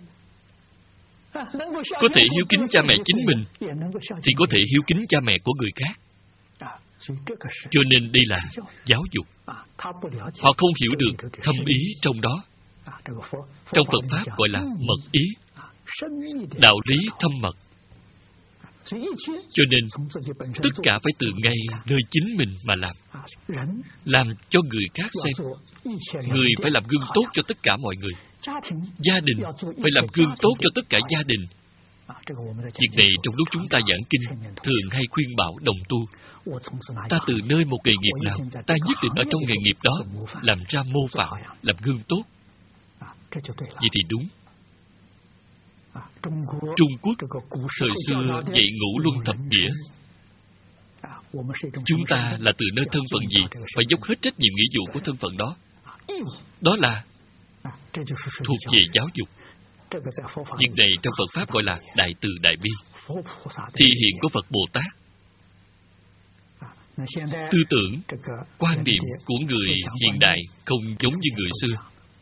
Có thể hiếu kính cha mẹ chính mình, thì có thể hiếu kính cha mẹ của người khác. Cho nên đây là giáo dục. Họ không hiểu được thâm ý trong đó. Trong Phật Pháp gọi là mật ý, đạo lý thâm mật. Cho nên tất cả phải từ ngay nơi chính mình mà làm cho người khác xem. Người phải làm gương tốt cho tất cả mọi người. Gia đình phải làm gương tốt cho tất cả gia đình. Việc này trong lúc chúng ta giảng kinh thường hay khuyên bảo đồng tu. Ta từ nơi một nghề nghiệp nào, ta nhất định ở trong nghề nghiệp đó làm ra mô phạm, làm gương tốt. Vậy thì đúng. Trung Quốc thời xưa dạy ngũ luân thập nghĩa. Chúng ta là từ nơi thân phận gì phải dốc hết trách nhiệm nghĩa vụ của thân phận đó. Đó là thuộc về giáo dục. Việc này trong Phật Pháp gọi là đại từ đại bi, thi hiện của Phật Bồ Tát. Tư tưởng, quan điểm của người hiện đại không giống như người xưa.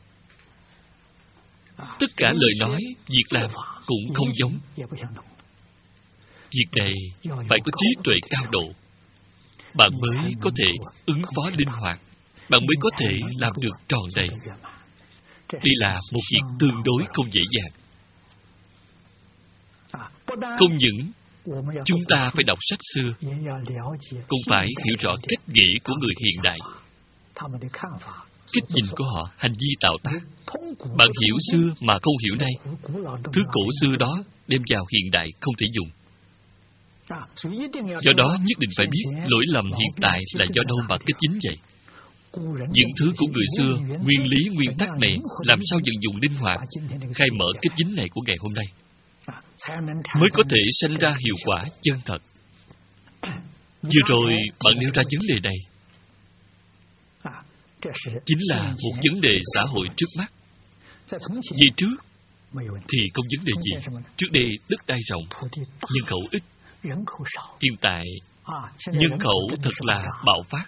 Tất cả lời nói, việc làm cũng không giống. Việc này phải có trí tuệ cao độ, bạn mới có thể ứng phó linh hoạt, bạn mới có thể làm được tròn đầy. Đây là một việc tương đối không dễ dàng. Không những chúng ta phải đọc sách xưa, cũng phải hiểu rõ cách nghĩ của người hiện đại, cách nhìn của họ, hành vi tạo tác. Bạn hiểu xưa mà không hiểu nay, thứ cổ xưa đó đem vào hiện đại không thể dùng. Do đó nhất định phải biết lỗi lầm hiện tại là do đâu mà kết dính vậy. Những thứ của người xưa, nguyên lý, nguyên tắc này làm sao vận dụng linh hoạt, khai mở kết dính này của ngày hôm nay, mới có thể sanh ra hiệu quả chân thật. Vừa rồi bạn nêu ra vấn đề này, chính là một vấn đề xã hội trước mắt. Về trước thì không vấn đề gì. Trước đây đất đai rộng, nhân khẩu ít, hiện tại nhân khẩu thật là bạo phát.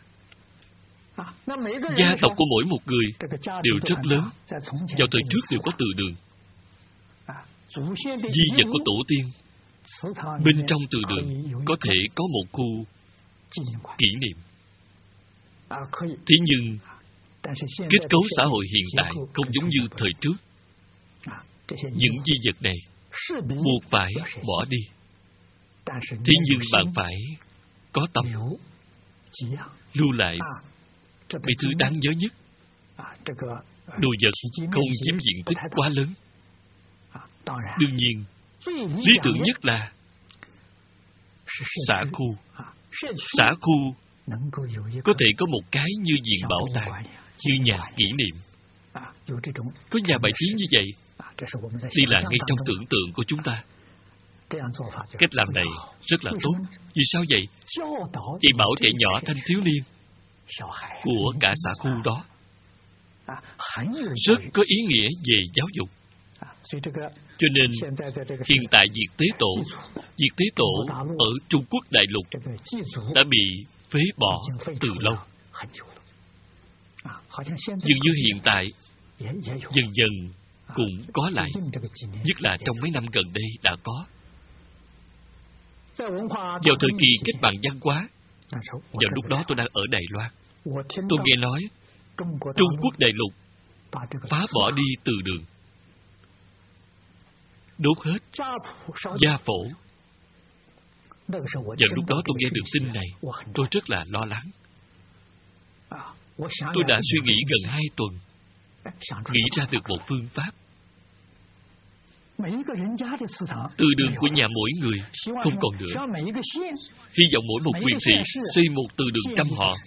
Gia tộc của mỗi một người đều rất lớn. Vào thời trước đều có từ đường. Di vật của tổ tiên, bên trong từ đường có thể có một khu kỷ niệm. Thế nhưng kết cấu xã hội hiện tại không giống như thời trước. Những di vật này buộc phải bỏ đi. Thế nhưng bạn phải có tâm lưu lại mấy thứ đáng nhớ nhất. Đồ vật không chiếm diện tích quá lớn. Đương nhiên, lý tưởng nhất là xã khu. Xã khu có thể có một cái như viện bảo tàng, như nhà kỷ niệm. Có nhà bài trí như vậy, đây là ngay trong tưởng tượng của chúng ta. Cách làm này rất là tốt. Vì sao vậy? Dạy bảo trẻ nhỏ thanh thiếu niên của cả xã khu đó rất có ý nghĩa về giáo dục. Cho nên hiện tại Việt Tế Tổ ở Trung Quốc đại lục đã bị phế bỏ từ lâu. Dường như hiện tại dần dần cũng có lại, nhất là trong mấy năm gần đây đã có. Vào thời kỳ cách mạng văn hóa, vào lúc đó tôi đang ở Đài Loan, tôi nghe nói Trung Quốc đại lục phá bỏ đi từ đường, đốt hết gia phổ. Vào lúc đó tôi nghe được tin này, tôi rất là lo lắng. Tôi đã suy nghĩ gần 2 tuần, nghĩ ra được một phương pháp. Từ đường của nhà mỗi người không còn nữa. Hy vọng mỗi một huyện thị xây một từ đường trăm họ.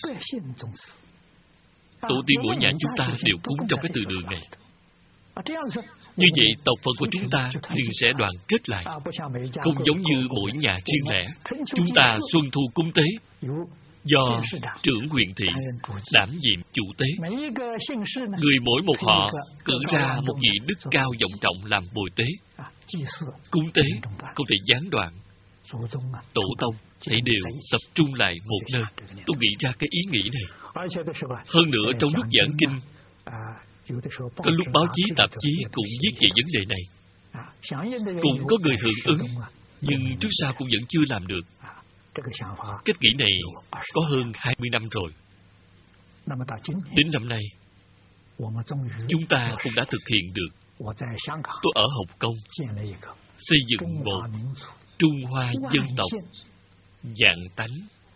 Tổ tiên mỗi nhà chúng ta đều cúng trong cái từ đường này. Như vậy tộc phận của chúng ta liền sẽ đoàn kết lại, không giống như mỗi nhà riêng lẻ. Chúng ta xuân thu cúng tế, do trưởng huyện thị đảm nhiệm chủ tế. Người mỗi một họ cử ra một vị đức cao vọng trọng làm bồi tế. Cúng tế không thể gián đoạn. Tổ tông hãy đều tập trung lại một nơi. Tôi nghĩ ra cái ý nghĩ này. Hơn nữa trong lúc giảng kinh, có lúc báo chí tạp chí cũng viết về vấn đề này. Cũng có người hưởng ứng, nhưng trước sau cũng vẫn chưa làm được. Cách nghĩ này có hơn 20 năm rồi. Đến năm nay, chúng ta cũng đã thực hiện được. Tôi ở Hồng Kông xây dựng một Trung Hoa dân tộc vạn tánh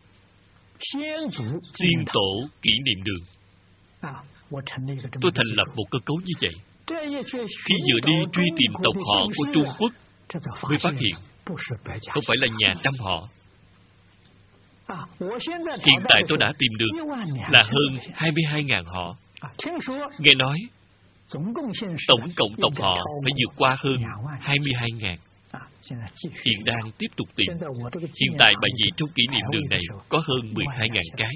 tiên tổ kỷ niệm đường. Tôi thành lập một cơ cấu như vậy. Khi vừa đi truy tìm tộc họ của Trung Quốc, mới phát hiện không phải là nhà trăm họ. Hiện tại tôi đã tìm được là hơn 22.000 họ. Nghe nói tổng cộng tộc họ phải vượt qua hơn 22.000. Hiện đang tiếp tục tìm. Hiện tại bài vị trong kỷ niệm đường này có hơn 12.000 cái.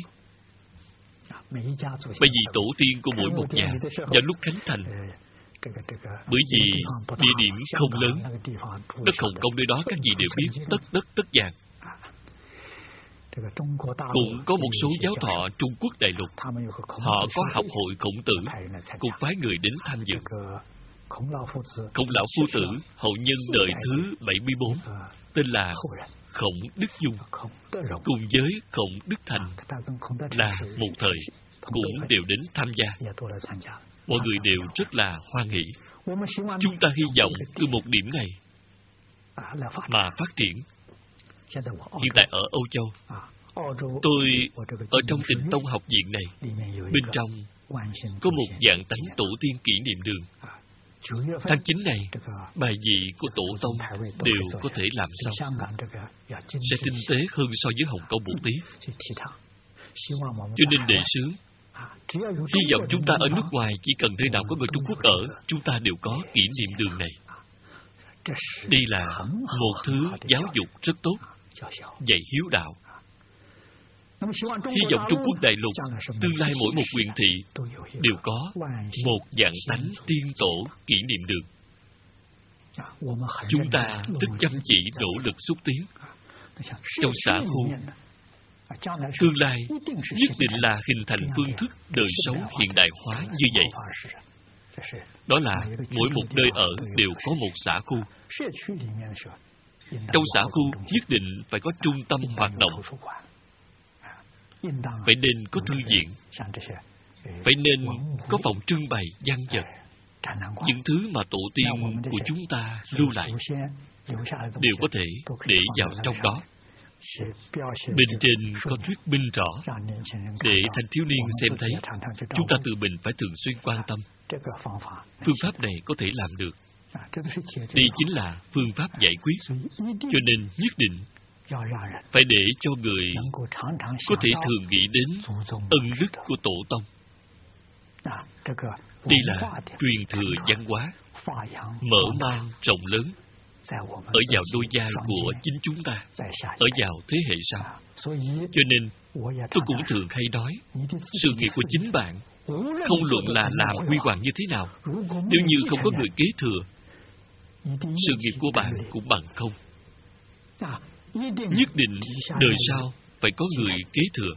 Bài vị tổ tiên của mỗi một nhà vào lúc khánh thành. Bởi vì địa điểm không lớn, đất Hồng Kông nơi đó các vị đều biết, tất đất tất vàng. Cũng có một số giáo thọ Trung Quốc đại lục, họ có học hội Khổng Tử, cũng phái người đến tham dự. Khổng lão phu tử, hậu nhân đời thứ 74, tên là Khổng Đức Dung, cùng với Khổng Đức Thành là một thời, cũng đều đến tham gia. Mọi người đều rất là hoan hỷ. Chúng ta hy vọng từ một điểm này mà phát triển. Hiện tại ở Âu Châu, tôi ở trong Tịnh Tông học viện này, bên trong có một vạn tánh tổ tiên kỷ niệm đường. Tháng 9 này, bài vị của tổ tông đều có thể làm xong, sẽ tinh tế hơn so với Hồng Kông một tí. Cho nên đề xướng, hy vọng chúng ta ở nước ngoài chỉ cần nơi nào có người Trung Quốc ở, chúng ta đều có kỷ niệm đường này. Đây là một thứ giáo dục rất tốt, dạy hiếu đạo. Hy vọng Trung Quốc đại lục tương lai mỗi một huyện thị đều có một vạn tánh tiên tổ kỷ niệm đường. Chúng ta rất chăm chỉ nỗ lực xúc tiến. Trong xã khu, tương lai nhất định là hình thành phương thức đời sống hiện đại hóa như vậy. Đó là mỗi một nơi ở đều có một xã khu. Trong xã khu nhất định phải có trung tâm hoạt động. Phải nên có thư viện, phải nên có phòng trưng bày văn vật. Những thứ mà tổ tiên của chúng ta lưu lại đều có thể để vào trong đó. Bên trên có thuyết minh rõ để thanh thiếu niên xem thấy chúng ta tự mình phải thường xuyên quan tâm. Phương pháp này có thể làm được. Đây chính là phương pháp giải quyết. Cho nên nhất định phải để cho người có thể thường nghĩ đến ân đức của tổ tông. Đây là truyền thừa văn hóa mở mang rộng lớn ở vào đôi vai của chính chúng ta, ở vào thế hệ sau. Cho nên tôi cũng thường hay nói, sự nghiệp của chính bạn, không luận là làm huy hoàng như thế nào, nếu như không có người kế thừa, sự nghiệp của bạn cũng bằng không. Nhất định đời sau phải có người kế thừa.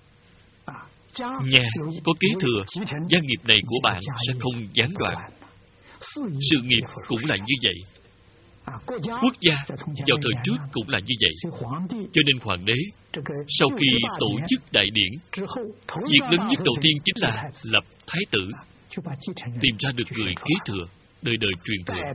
Nhà có kế thừa, gia nghiệp này của bạn sẽ không gián đoạn. Sự nghiệp cũng là như vậy. Quốc gia vào thời trước cũng là như vậy. Cho nên hoàng đế sau khi tổ chức đại điển, việc lớn nhất đầu tiên chính là lập thái tử, tìm ra được người kế thừa, đời đời truyền thừa.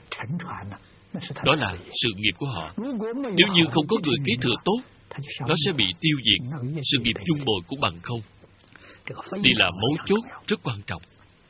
Đó là sự nghiệp của họ. Nếu như không có người kế thừa tốt, nó sẽ bị tiêu diệt, sự nghiệp chung bồi cũng bằng không. Đây là mấu chốt rất quan trọng.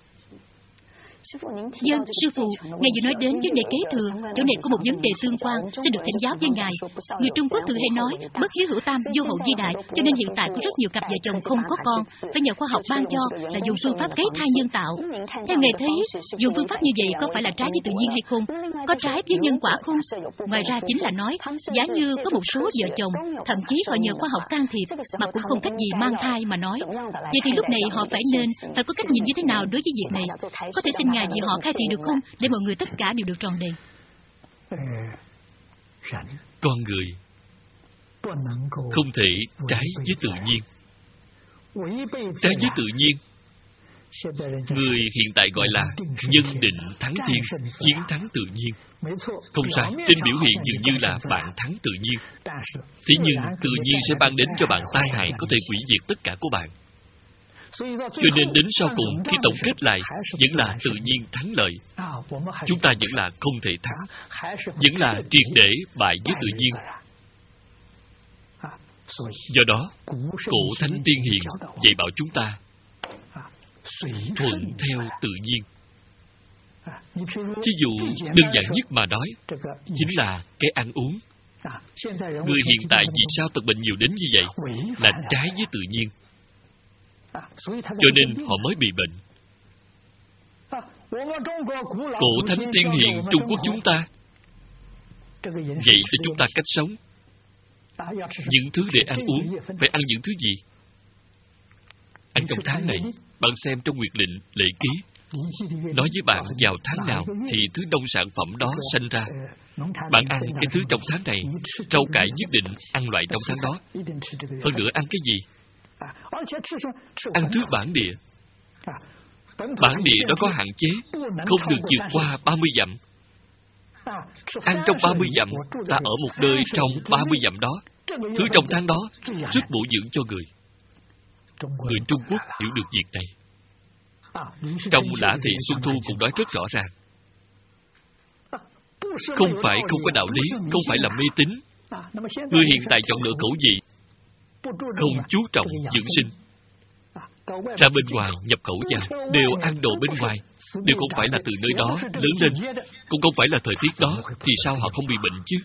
Dân, sư phụ, ngài vừa nói đến vấn đề kế thừa, chỗ này có một vấn đề tương quan, xin được thỉnh giáo với ngài. Người Trung Quốc thường hay nói, bất hiếu hữu tam, vô hậu di đại, cho nên hiện tại có rất nhiều cặp vợ chồng không có con, phải nhờ khoa học ban cho, là dùng phương pháp kế thai nhân tạo. Theo ngài thấy, dùng phương pháp như vậy có phải là trái với tự nhiên hay không? Có trái với nhân quả không? Ngoài ra chính là nói, giả như có một số vợ chồng, thậm chí họ nhờ khoa học can thiệp, mà cũng không cách gì mang thai mà nói. Vậy thì lúc này họ phải có cách nhìn như thế nào đối với việc này? Có thể xin ngài vì họ khai thị được không, để mọi người tất cả đều được tròn đầy? Con người không thể trái với tự nhiên. Trái với tự nhiên, người hiện tại gọi là nhân định thắng thiên, chiến thắng tự nhiên. Không sai, trên biểu hiện dường như là bạn thắng tự nhiên. Thế nhưng tự nhiên sẽ ban đến cho bạn tai hại có thể hủy diệt tất cả của bạn. Cho nên đến sau cùng, khi tổng kết lại, vẫn là tự nhiên thắng lợi. Chúng ta vẫn là không thể thắng, vẫn là triệt để bại với tự nhiên. Do đó, cổ thánh tiên hiền dạy bảo chúng ta thuận theo tự nhiên. Ví dụ đơn giản nhất mà nói, chính là cái ăn uống. Người hiện tại vì sao tật bệnh nhiều đến như vậy? Là trái với tự nhiên. Cho nên họ mới bị bệnh. Cổ thánh tiên hiền Trung Quốc chúng ta dạy cho chúng ta cách sống. Những thứ để ăn uống phải ăn những thứ gì? Ăn trong tháng này, bạn xem trong Nguyệt Lệnh Lễ Ký, nói với bạn vào tháng nào thì thứ nông sản phẩm đó sanh ra. Bạn ăn cái thứ trong tháng này, rau cải nhất định ăn loại trong tháng đó. Hơn nữa ăn cái gì? Ăn thứ bản địa. Bản địa đó có hạn chế, không được vượt qua 30 dặm. Ăn trong 30 dặm, ta ở một nơi trong 30 dặm đó. Thứ trong tháng đó rất bổ dưỡng cho người. Người Trung Quốc hiểu được việc này. Trong Lã Thị Xuân Thu cũng nói rất rõ ràng. Không phải không có đạo lý, không phải là mê tín. Người hiện tại chọn lựa khẩu vị, không chú trọng dưỡng sinh. Ra bên ngoài nhập khẩu vào, đều ăn đồ bên ngoài, đều không phải là từ nơi đó lớn lên, cũng không phải là thời tiết đó, thì sao họ không bị bệnh chứ?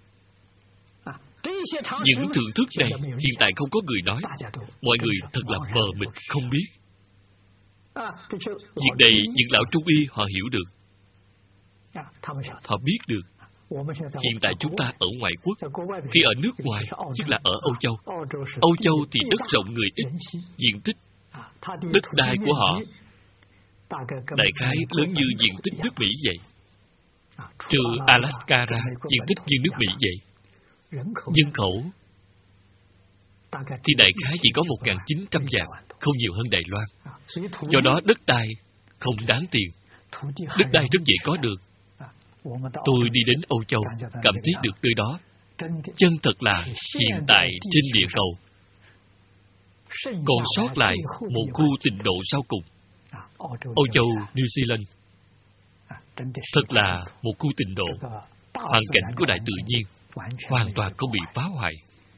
Những thưởng thức này hiện tại không có người nói. Mọi người thật là mờ mịt không biết. Việc này những lão trung y họ hiểu được. Họ biết được. Hiện tại chúng ta ở ngoại quốc, khi ở nước ngoài, tức là ở Âu Châu. Âu Châu thì đất rộng người ít, diện tích, đất đai của họ đại khái lớn như diện tích nước Mỹ vậy. Trừ Alaska ra, diện tích như nước Mỹ vậy. Nhân khẩu thì đại khái chỉ có 1.900 vạn, không nhiều hơn Đài Loan. Do đó đất đai không đáng tiền. Đất đai rất dễ có được. Tôi đi đến Âu Châu, cảm thấy được nơi đó chân thật là hiện tại trên địa cầu còn sót lại một khu tịnh độ sau cùng. Âu Châu, New Zealand thật là một khu tịnh độ. Hoàn cảnh của đại tự nhiên hoàn toàn không bị phá hoại.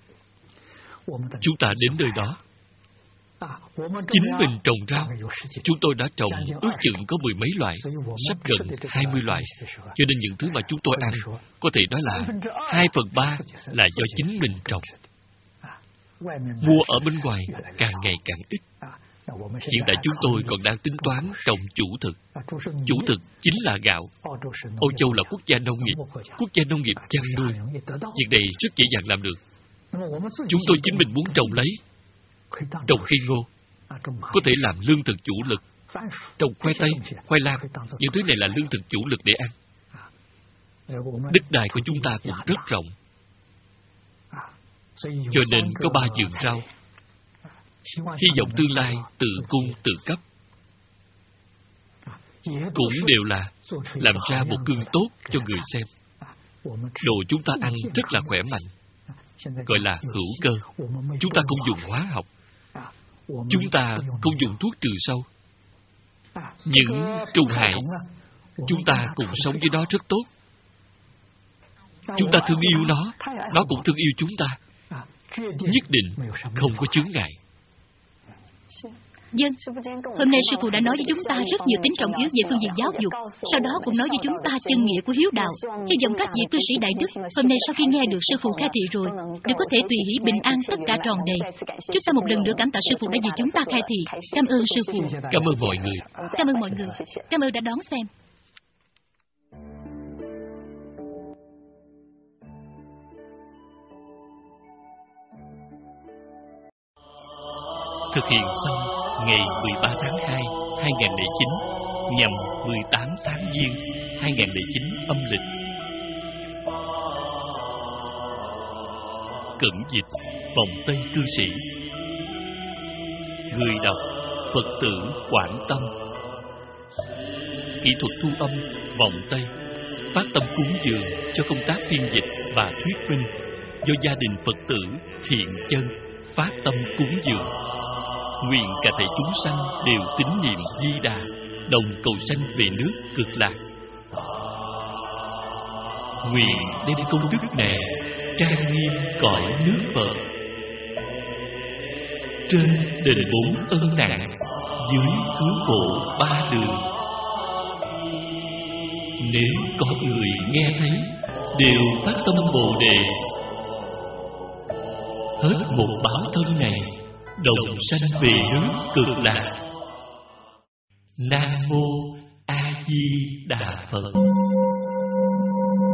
Chúng ta đến nơi đó, chính mình trồng rau. Chúng tôi đã trồng ước chừng có 10 mấy loại, sắp gần 20 loại. Cho nên những thứ mà chúng tôi ăn, có thể nói là 2/3 là do chính mình trồng. Mua ở bên ngoài càng ngày càng ít. Hiện tại chúng tôi còn đang tính toán trồng chủ thực. Chủ thực chính là gạo. Âu Châu là quốc gia nông nghiệp, quốc gia nông nghiệp chăn nuôi. Việc này rất dễ dàng làm được. Chúng tôi chính mình muốn trồng lấy. Trồng cây ngô, có thể làm lương thực chủ lực. Trồng khoai tây, khoai lang, những thứ này là lương thực chủ lực để ăn. Đất đai của chúng ta cũng rất rộng. Cho nên có 3 vườn rau. Hy vọng tương lai tự cung tự cấp. Cũng đều là làm ra một gương tốt cho người xem. Đồ chúng ta ăn rất là khỏe mạnh, gọi là hữu cơ. Chúng ta không dùng hóa học. Chúng ta không dùng thuốc trừ sâu. Những trùng hại, chúng ta cùng sống với nó rất tốt. Chúng ta thương yêu nó cũng thương yêu chúng ta. Nhất định không có chướng ngại. Dân, hôm nay sư phụ đã nói với chúng ta rất nhiều tính trọng yếu về phương diện giáo dục. Sau đó cũng nói với chúng ta chân nghĩa của hiếu đạo. Hy vọng các vị cư sĩ đại đức hôm nay sau khi nghe được sư phụ khai thị rồi, đều có thể tùy hỷ bình an tất cả tròn đầy. Chúng ta một lần nữa cảm tạ sư phụ đã vì chúng ta khai thị. Cảm ơn sư phụ. Cảm ơn mọi người. Cảm ơn mọi người. Cảm ơn đã đón xem. Thực hiện xong ngày 13 tháng 2, 2009, nhằm 18 tháng Giêng, 2009 âm lịch. Cẩn dịch vòng Tây cư sĩ. Người đọc Phật tử Quảng Tâm. Kỹ thuật thu âm vòng Tây. Phát tâm cúng dường cho công tác phiên dịch và thuyết minh do gia đình Phật tử Thiện Chân phát tâm cúng dường. Nguyện cả thảy chúng sanh đều tín niệm Di Đà, đồng cầu sanh về nước Cực Lạc. Nguyện đem công đức này trang nghiêm cõi nước Phật. Trên đền 4 ân nặng, dưới cứu khổ 3 đường. Nếu có người nghe thấy, đều phát tâm Bồ Đề. Hết một báo thân này, đồng sanh về nước Cực Lạc. Nam Mô A Di Đà Phật.